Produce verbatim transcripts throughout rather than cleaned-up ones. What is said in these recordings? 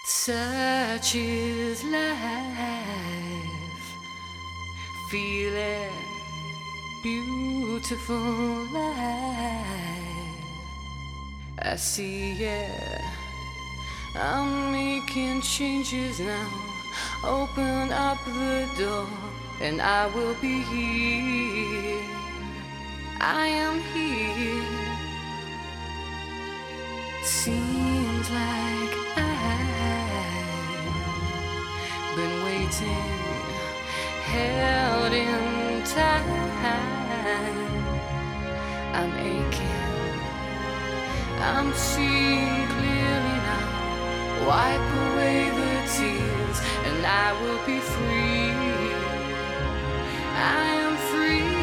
Such is life, feeling beautiful life. I see it, I'm making changes now. Open up the door and I will be here. I am here. Seems like I've been waiting, held in time. I'm aching, I'm seeing clearly now. Wipe away the tears and I will be free. I am free.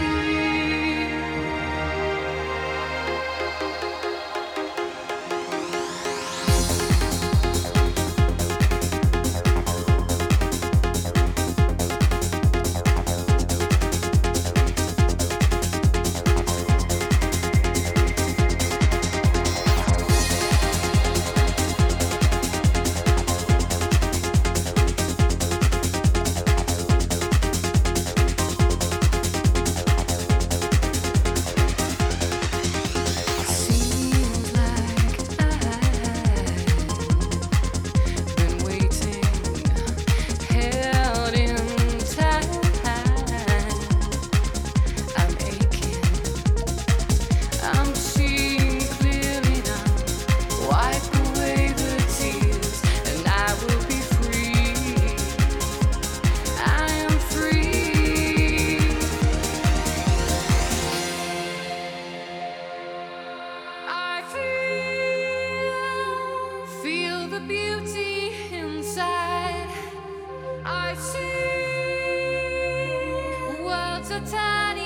Beauty inside, I see worlds are tiny.